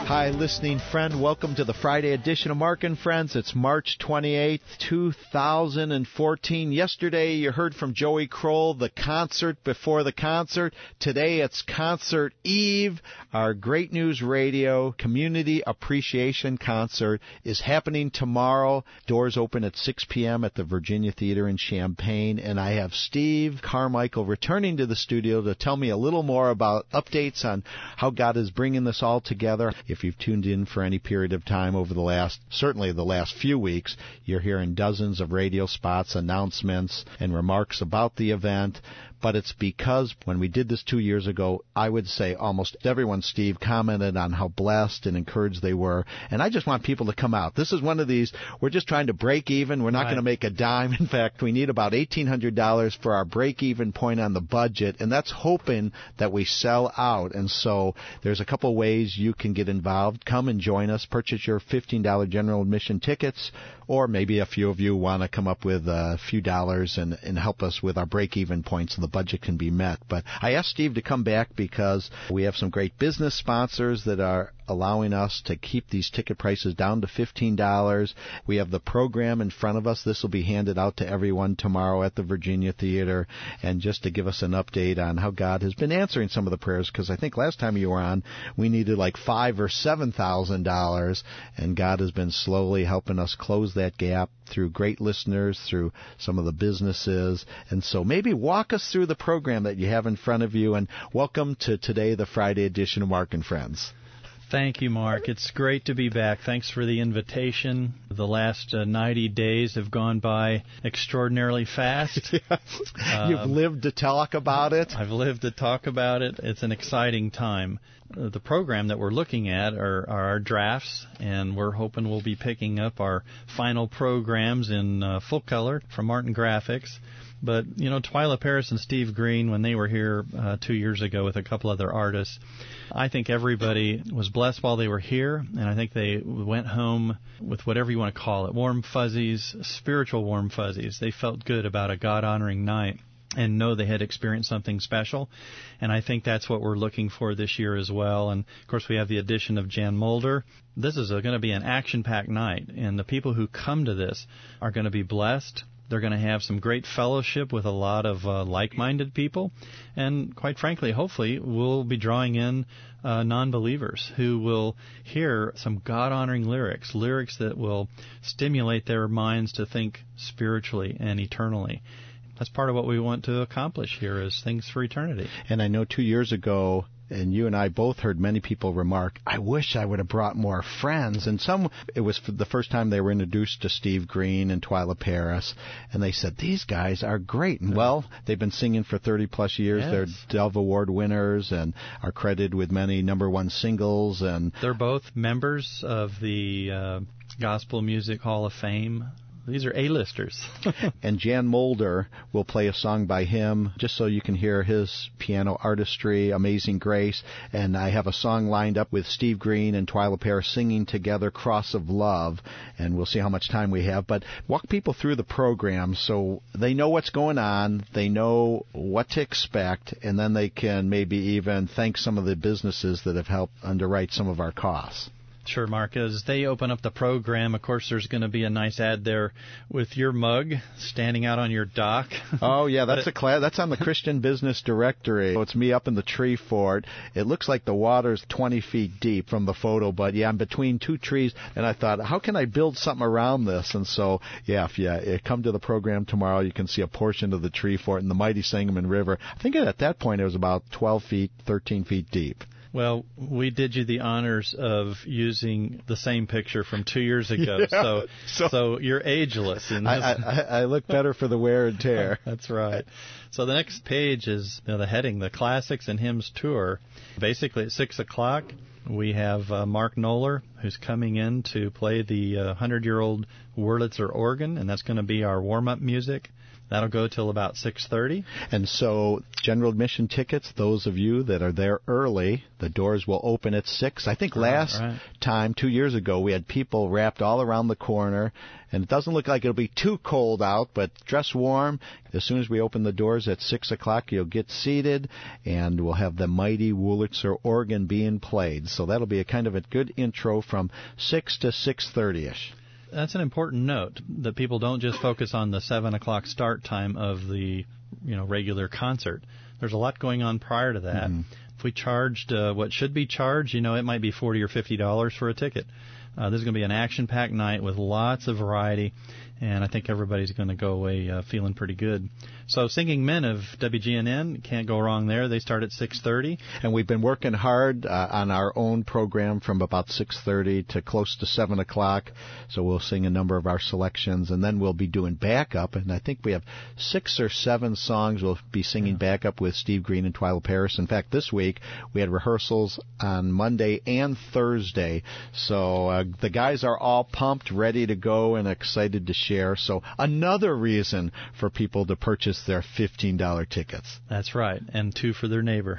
Hi, listening friend. Welcome to the Friday edition of Mark and Friends. It's March 28th, 2014. Yesterday, you heard from Joey Kroll, the concert before the concert. Today, it's Concert Eve. Our Great News Radio Community Appreciation Concert is happening tomorrow. Doors open at 6 p.m. at the Virginia Theater in Champaign. And I have Steve Carmichael returning to the studio to tell me a little more about updates on how God is bringing this all together. If you've tuned in for any period of time over certainly the last few weeks, you're hearing dozens of radio spots, announcements, and remarks about the event. But it's because when we did this 2 years ago, I would say almost everyone, Steve, commented on how blessed and encouraged they were. And I just want people to come out. This is one of these, we're just trying to break even. We're not going to make a dime. In fact, we need about $1,800 for our break-even point on the budget, and that's hoping that we sell out. And so there's a couple ways you can get involved. Come and join us. Purchase your $15 general admission tickets, or maybe a few of you want to come up with a few dollars and help us with our break-even points so the budget can be met. But I asked Steve to come back because we have some great business sponsors that are allowing us to keep these ticket prices down to $15. We have the program in front of us. This will be handed out to everyone tomorrow at the Virginia Theater. And just to give us an update on how God has been answering some of the prayers, because I think last time you were on, we needed like $5,000 or $7,000, and God has been slowly helping us close that gap through great listeners, through some of the businesses. And so maybe walk us through the program that you have in front of you, and welcome to today, the Friday edition of Mark and Friends. Thank you, Mark. It's great to be back. Thanks for the invitation. The last 90 days have gone by extraordinarily fast. You've lived to talk about it. I've lived to talk about it. It's an exciting time. The program that we're looking at are our drafts, and we're hoping we'll be picking up our final programs in full color from Martin Graphics. But, you know, Twyla Paris and Steve Green, when they were here 2 years ago with a couple other artists, I think everybody was blessed while they were here, and I think they went home with whatever you want to call it, warm fuzzies, spiritual warm fuzzies. They felt good about a God-honoring night and know they had experienced something special. And I think that's what we're looking for this year as well. And, of course, we have the addition of Jan Mulder. This is going to be an action-packed night, and the people who come to this are going to be blessed. They're going to have some great fellowship with a lot of like-minded people. And quite frankly, hopefully, we'll be drawing in non-believers who will hear some God-honoring lyrics that will stimulate their minds to think spiritually and eternally. That's part of what we want to accomplish here is things for eternity. And I know 2 years ago, and you and I both heard many people remark, I wish I would have brought more friends. And it was for the first time they were introduced to Steve Green and Twyla Paris, and they said, these guys are great. And, well, they've been singing for 30-plus years. Yes. They're Dove Award winners and are credited with many #1 singles. And they're both members of the Gospel Music Hall of Fame. These are A-listers. And Jan Mulder will play a song by him, just so you can hear his piano artistry, Amazing Grace. And I have a song lined up with Steve Green and Twyla Paris singing together, Cross of Love. And we'll see how much time we have. But walk people through the program so they know what's going on, they know what to expect, and then they can maybe even thank some of the businesses that have helped underwrite some of our costs. Sure, Mark. As they open up the program, of course, there's going to be a nice ad there with your mug standing out on your dock. Oh, yeah, that's that's on the Christian Business Directory. It's me up in the tree fort. It looks like the water's 20 feet deep from the photo, but, yeah, I'm between two trees, and I thought, how can I build something around this? And so, yeah, if you come to the program tomorrow, you can see a portion of the tree fort and the mighty Sangamon River. I think at that point it was about 12 feet, 13 feet deep. Well, we did you the honors of using the same picture from 2 years ago, yeah, so you're ageless. In this. I look better for the wear and tear. That's right. So the next page is the heading, the Classics and Hymns Tour. Basically at 6 o'clock, we have Mark Knoller, who's coming in to play the 100-year-old Wurlitzer organ, and that's going to be our warm-up music. That'll go till about 6:30. And so general admission tickets, those of you that are there early, the doors will open at 6. I think last time, 2 years ago, we had people wrapped all around the corner, and it doesn't look like it'll be too cold out, but dress warm. As soon as we open the doors at 6 o'clock, you'll get seated, and we'll have the mighty Wurlitzer organ being played. So that'll be a kind of a good intro from 6 to 6:30-ish. That's an important note, that people don't just focus on the 7 o'clock start time of the regular concert. There's a lot going on prior to that. Mm-hmm. If we charged what should be charged, it might be $40 or $50 for a ticket. This is going to be an action-packed night with lots of variety, and I think everybody's going to go away feeling pretty good. So Singing Men of WGNN, can't go wrong there. They start at 6:30. And we've been working hard on our own program from about 6:30 to close to 7 o'clock. So we'll sing a number of our selections, and then we'll be doing backup. And I think we have 6 or 7 songs we'll be singing backup with Steve Green and Twyla Paris. In fact, this week we had rehearsals on Monday and Thursday. So the guys are all pumped, ready to go, and excited to share. So another reason for people to purchase their $15 tickets. That's right, and 2 for their neighbor.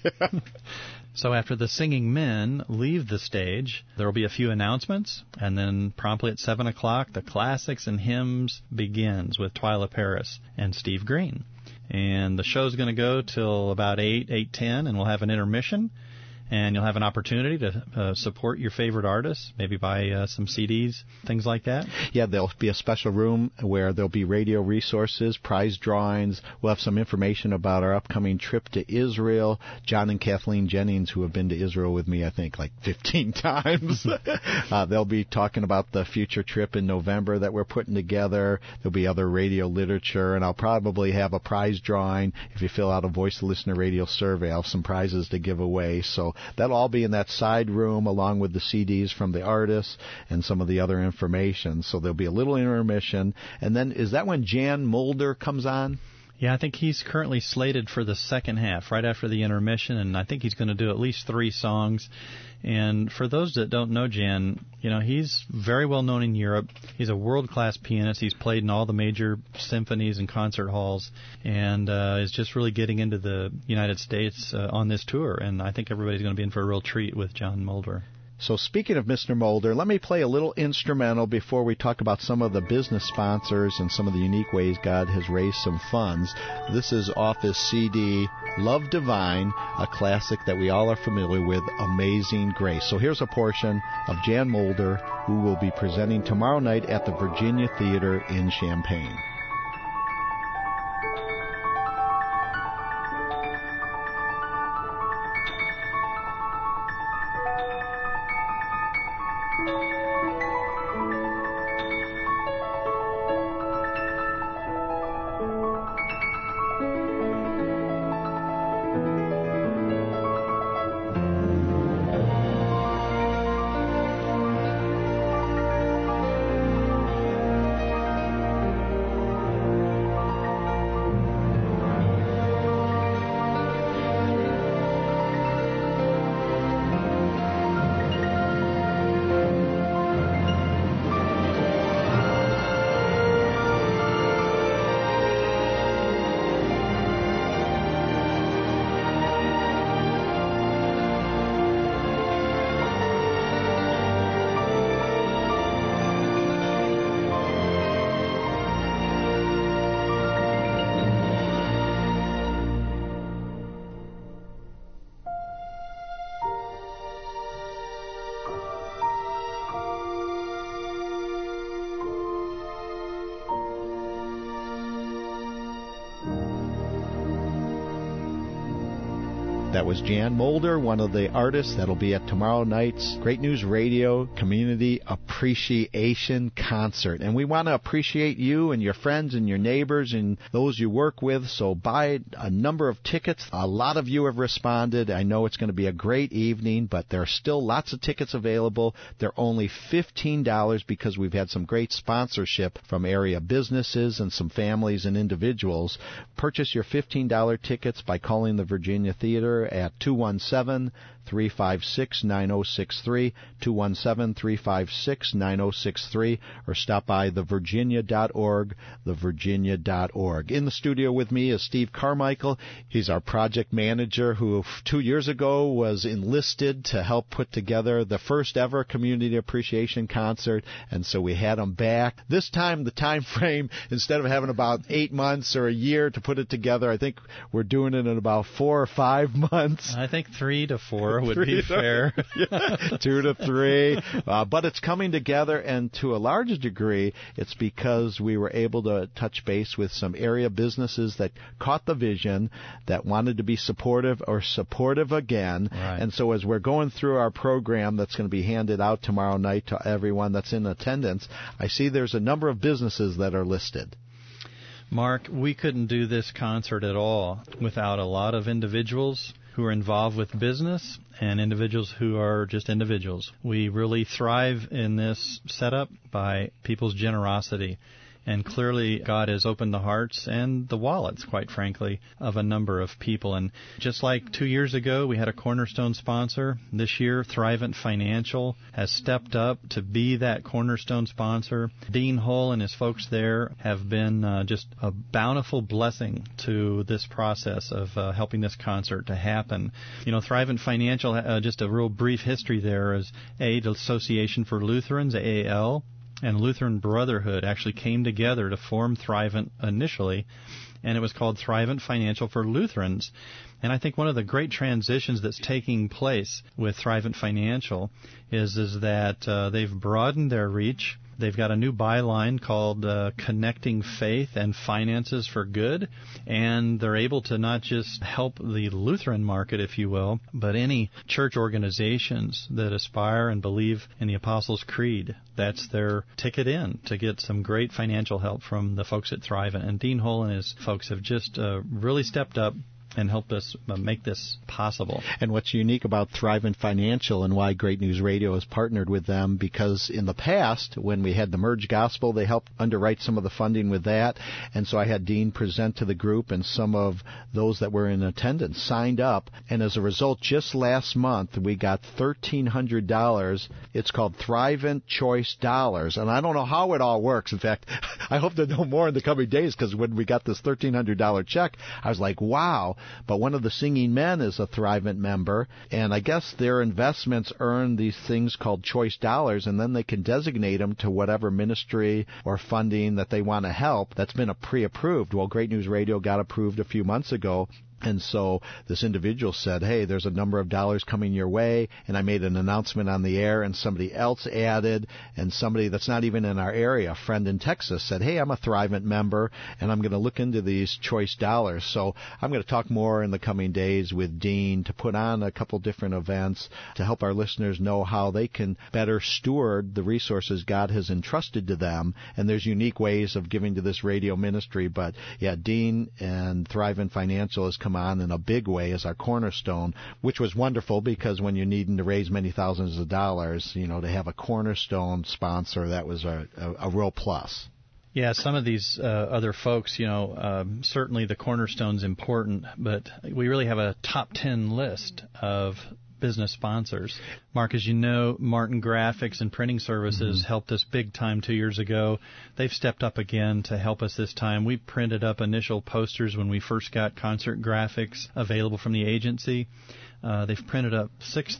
So after the Singing Men leave the stage, there will be a few announcements, and then promptly at 7 o'clock, the Classics and Hymns begins with Twyla Paris and Steve Green. And the show's going to go till about 8:10, and we'll have an intermission. And you'll have an opportunity to support your favorite artists, maybe buy some CDs, things like that. Yeah, there'll be a special room where there'll be radio resources, prize drawings. We'll have some information about our upcoming trip to Israel. John and Kathleen Jennings, who have been to Israel with me, I think, like 15 times. They'll be talking about the future trip in November that we're putting together. There'll be other radio literature, and I'll probably have a prize drawing. If you fill out a Voice of Listener radio survey, I'll have some prizes to give away. So that'll all be in that side room along with the CDs from the artists and some of the other information. So there'll be a little intermission. And then is that when Jan Mulder comes on? Yeah, I think he's currently slated for the second half, right after the intermission, and I think he's going to do at least 3 songs. And for those that don't know Jan, he's very well known in Europe. He's a world-class pianist. He's played in all the major symphonies and concert halls, and is just really getting into the United States on this tour. And I think everybody's going to be in for a real treat with Jan Mulder. So speaking of Mr. Mulder, let me play a little instrumental before we talk about some of the business sponsors and some of the unique ways God has raised some funds. This is off his CD, Love Divine, a classic that we all are familiar with, Amazing Grace. So here's a portion of Jan Mulder, who will be presenting tomorrow night at the Virginia Theater in Champaign. That was Jan Mulder, one of the artists that'll be at tomorrow night's Great News Radio Community Appreciation Concert. And we want to appreciate you and your friends and your neighbors and those you work with, so buy a number of tickets. A lot of you have responded. I know it's going to be a great evening, but there are still lots of tickets available. They're only $15 because we've had some great sponsorship from area businesses and some families and individuals. Purchase your $15 tickets by calling the Virginia Theater at 217-333-5555. 217-356-9063, 217-356-9063, or stop by thevirginia.org, thevirginia.org. In the studio with me is Steve Carmichael. He's our project manager who 2 years ago was enlisted to help put together the first ever Community Appreciation Concert, and so we had him back. This time, the time frame, instead of having about 8 months or a year to put it together, I think we're doing it in about 4 or 5 months. I think 3 to 4 would be fair. 2 to 3. But it's coming together, and to a large degree, it's because we were able to touch base with some area businesses that caught the vision, that wanted to be supportive or supportive again. Right. And so as we're going through our program that's going to be handed out tomorrow night to everyone that's in attendance, I see there's a number of businesses that are listed. Mark, we couldn't do this concert at all without a lot of individuals who are involved with business and individuals who are just individuals. We really thrive in this setup by people's generosity. And clearly, God has opened the hearts and the wallets, quite frankly, of a number of people. And just like 2 years ago, we had a cornerstone sponsor. This year, Thrivent Financial has stepped up to be that cornerstone sponsor. Dean Hull and his folks there have been just a bountiful blessing to this process of helping this concert to happen. You know, Thrivent Financial, just a real brief history there, is the Association for Lutherans, AAL, and Lutheran Brotherhood actually came together to form Thrivent initially, and it was called Thrivent Financial for Lutherans. And I think one of the great transitions that's taking place with Thrivent Financial is that they've broadened their reach. They've got a new byline called Connecting Faith and Finances for Good, and they're able to not just help the Lutheran market, if you will, but any church organizations that aspire and believe in the Apostles' Creed. That's their ticket in to get some great financial help from the folks at Thrivent. And Dean Hull and his folks have just really stepped up and helped us make this possible. And what's unique about Thrivent Financial and why Great News Radio has partnered with them, because in the past, when we had the Merge Gospel, they helped underwrite some of the funding with that. And so I had Dean present to the group, and some of those that were in attendance signed up. And as a result, just last month, we got $1,300. It's called Thrivent Choice Dollars. And I don't know how it all works. In fact, I hope to know more in the coming days, because when we got this $1,300 check, I was like, wow. But one of the singing men is a Thrivent member, and I guess their investments earn these things called choice dollars, and then they can designate them to whatever ministry or funding that they want to help that's been pre-approved. Well, Great News Radio got approved a few months ago. And so this individual said, hey, there's a number of dollars coming your way, and I made an announcement on the air, and somebody else added, and somebody that's not even in our area, a friend in Texas, said, hey, I'm a Thrivent member, and I'm going to look into these choice dollars. So I'm going to talk more in the coming days with Dean to put on a couple different events to help our listeners know how they can better steward the resources God has entrusted to them. And there's unique ways of giving to this radio ministry. But, yeah, Dean and Thrivent Financial has come on in a big way as our cornerstone, which was wonderful, because when you're needing to raise many thousands of dollars, you know, to have a cornerstone sponsor, that was a real plus. Yeah, some of these other folks, you know, certainly the cornerstone's important, but we really have a top 10 list of business sponsors. Mark, as you know, Martin Graphics and Printing Services helped us big time 2 years ago. They've stepped up again to help us this time. We printed up initial posters when we first got concert graphics available from the agency. They've printed up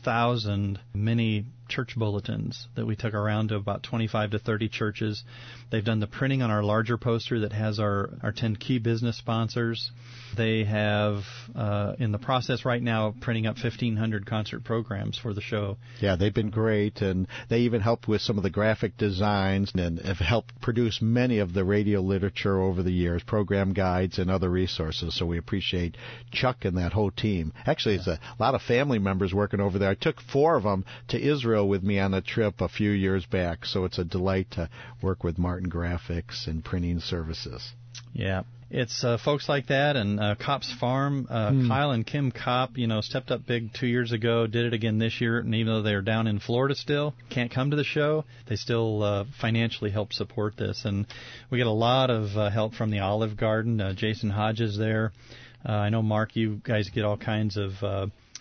6,000 mini church bulletins that we took around to about 25 to 30 churches. They've done the printing on our larger poster that has our 10 key business sponsors. They have, in the process right now, printing up 1,500 concert programs for the show. Yeah, they've been great, and they even helped with some of the graphic designs and have helped produce many of the radio literature over the years, program guides and other resources. So we appreciate Chuck and that whole team. Actually, it's a lot of family members working over there. I took 4 of them to Israel with me on a trip a few years back, so it's a delight to work with Martin Graphics and Printing Services. Yeah. It's folks like that, and Kopp's Farm, Kyle and Kim Kopp, you know, stepped up big 2 years ago, did it again this year, and even though they're down in Florida still, can't come to the show, they still financially help support this. And we get a lot of help from the Olive Garden. Jason Hodges there. I know, Mark, you guys get all kinds of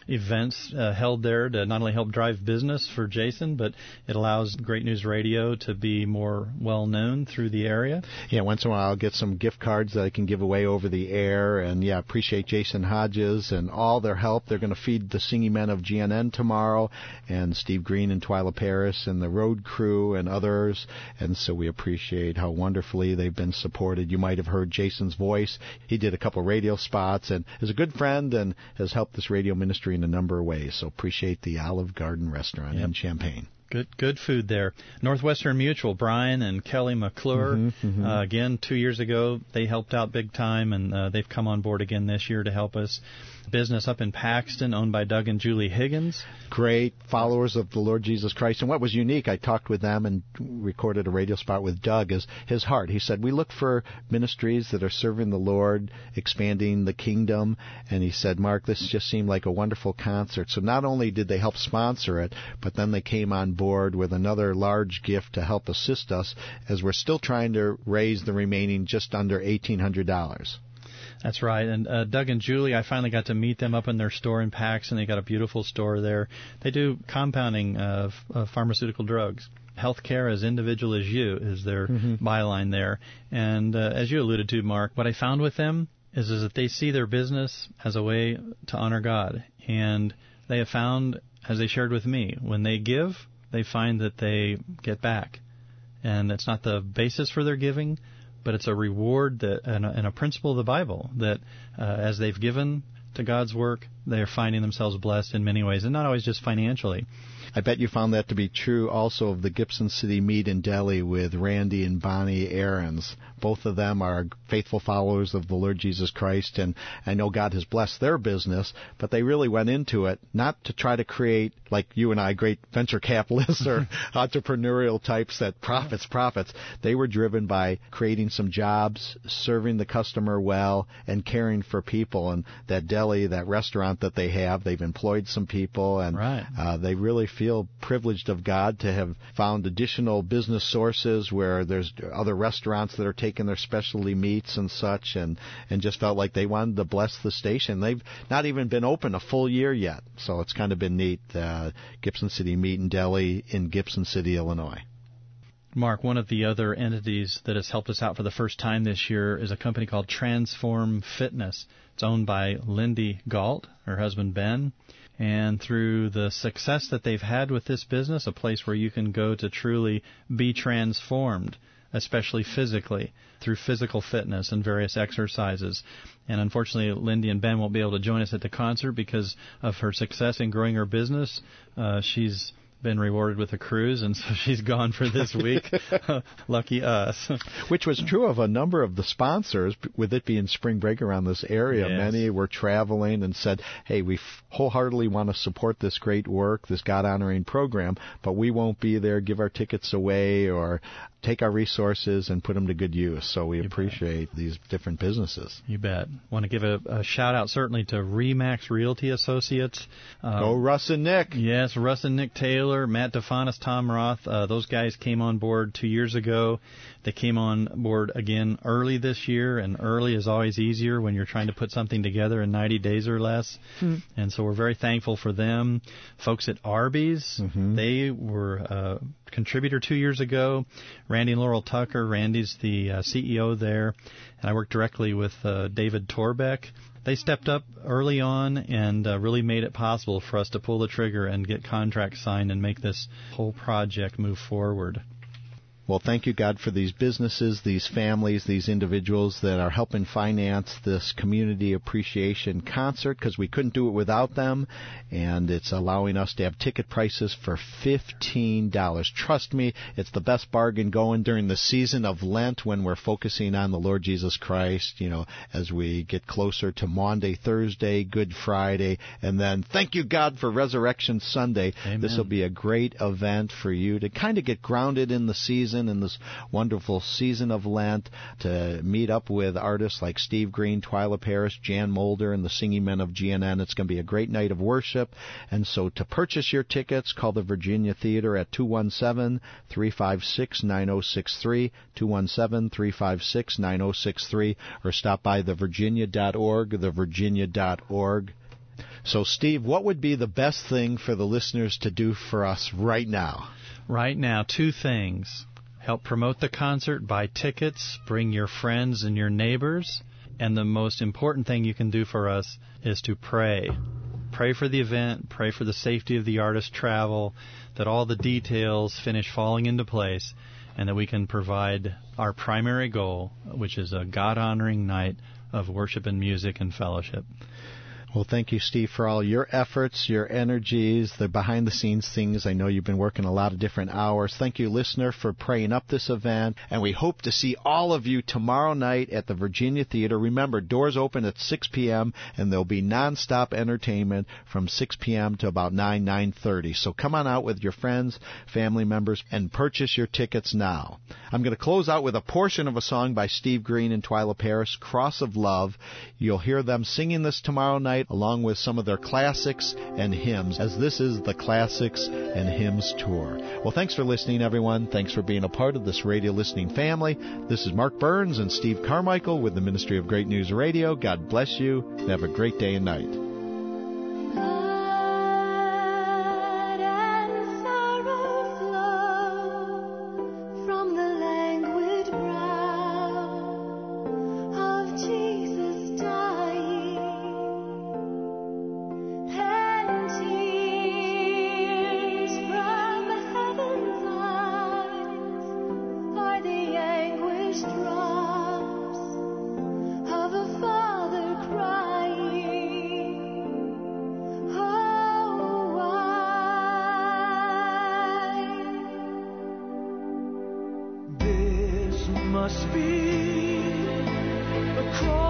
events held there to not only help drive business for Jason, but it allows Great News Radio to be more well-known through the area. Yeah, once in a while I'll get some gift cards that I can give away over the air, and yeah, appreciate Jason Hodges and all their help. They're going to feed the Singing Men of GNN tomorrow, and Steve Green and Twyla Paris and the road crew and others, and so we appreciate how wonderfully they've been supported. You might have heard Jason's voice. He did a couple radio spots and is a good friend and has helped this radio ministry in a number of ways, so appreciate the Olive Garden restaurant in Champaign. Good food there. Northwestern Mutual, Brian and Kelly McClure. Again, 2 years ago, they helped out big time, and they've come on board again this year to help us. Business up in Paxton, owned by Doug and Julie Higgins. Great followers of the Lord Jesus Christ. And what was unique, I talked with them and recorded a radio spot with Doug, is his heart. He said, we look for ministries that are serving the Lord, expanding the kingdom. And he said, Mark, this just seemed like a wonderful concert. So not only did they help sponsor it, but then they came on board with another large gift to help assist us as we're still trying to raise the remaining just under $1,800. That's right. And Doug and Julie, I finally got to meet them up in their store in Paxton. They got a beautiful store there. They do compounding of pharmaceutical drugs. Healthcare as individual as you is their byline there. And as you alluded to, Mark, what I found with them is that they see their business as a way to honor God. And they have found, as they shared with me, when they give, they find that they get back. And it's not the basis for their giving, but it's a reward that, and a principle of the Bible that as they've given to God's work, they are finding themselves blessed in many ways, and not always just financially. I bet you found that to be true also of the Gibson City Meet in Delhi with Randy and Bonnie Aarons. Both of them are faithful followers of the Lord Jesus Christ, and I know God has blessed their business, but they really went into it not to try to create, like you and I, great venture capitalists or entrepreneurial types that profits. They were driven by creating some jobs, serving the customer well, and caring for people. And that deli, that restaurant that they have, they've employed some people, and they really feel privileged of God to have found additional business sources where there's other restaurants that are taking their specialty meats and such, and just felt like they wanted to bless the station. They've not even been open a full year yet, so it's kind of been neat. Gibson City Meat and Deli in Gibson City, Illinois. Mark, one of the other entities that has helped us out for the first time this year is a company called Transform Fitness. It's owned by Lindy Galt, her husband Ben. And through the success that they've had with this business, a place where you can go to truly be transformed, especially physically, through physical fitness and various exercises. And unfortunately, Lindy and Ben won't be able to join us at the concert because of her success in growing her business. She's been rewarded with a cruise, and so she's gone for this week. Lucky us. Which was true of a number of the sponsors, with it being spring break around this area. Yes. Many were traveling and said, hey, we wholeheartedly want to support this great work, this God-honoring program, but we won't be there, give our tickets away, or take our resources and put them to good use. So we appreciate these different businesses. You bet. Want to give a shout-out certainly to Remax Realty Associates. Go Russ and Nick. Yes, Russ and Nick Taylor, Matt DeFanis, Tom Roth. Those guys came on board 2 years ago. They came on board again early this year, and early is always easier when you're trying to put something together in 90 days or less. And so we're very thankful for them. Folks at Arby's, they were a contributor 2 years ago. Randy and Laurel Tucker. Randy's the CEO there, and I work directly with David Torbeck. They stepped up early on and really made it possible for us to pull the trigger and get contracts signed and make this whole project move forward. Well, thank you, God, for these businesses, these families, these individuals that are helping finance this community appreciation concert, because we couldn't do it without them, and it's allowing us to have ticket prices for $15. Trust me, it's the best bargain going during the season of Lent when we're focusing on the Lord Jesus Christ, as we get closer to Maundy, Thursday, Good Friday, and then thank you, God, for Resurrection Sunday. Amen. This will be a great event for you to kind of get grounded in the season, in this wonderful season of Lent, to meet up with artists like Steve Green, Twyla Paris, Jan Mulder, and the Singing Men of GNN. It's going to be a great night of worship. And so to purchase your tickets, call the Virginia Theater at 217-356-9063, 217-356-9063, or stop by thevirginia.org, thevirginia.org. So, Steve, what would be the best thing for the listeners to do for us right now? Right now, 2 things. Help promote the concert, buy tickets, bring your friends and your neighbors. And the most important thing you can do for us is to pray. Pray for the event, pray for the safety of the artist travel, that all the details finish falling into place, and that we can provide our primary goal, which is a God-honoring night of worship and music and fellowship. Well, thank you, Steve, for all your efforts, your energies, the behind-the-scenes things. I know you've been working a lot of different hours. Thank you, listener, for praying up this event. And we hope to see all of you tomorrow night at the Virginia Theater. Remember, doors open at 6 p.m., and there'll be nonstop entertainment from 6 p.m. to about 9:30. So come on out with your friends, family members, and purchase your tickets now. I'm going to close out with a portion of a song by Steve Green and Twyla Paris, Cross of Love. You'll hear them singing this tomorrow night, along with some of their classics and hymns, as this is the Classics and Hymns Tour. Well, thanks for listening, everyone. Thanks for being a part of this radio listening family. This is Mark Burns and Steve Carmichael with the Ministry of Great News Radio. God bless you, and have a great day and night. Must be a cross.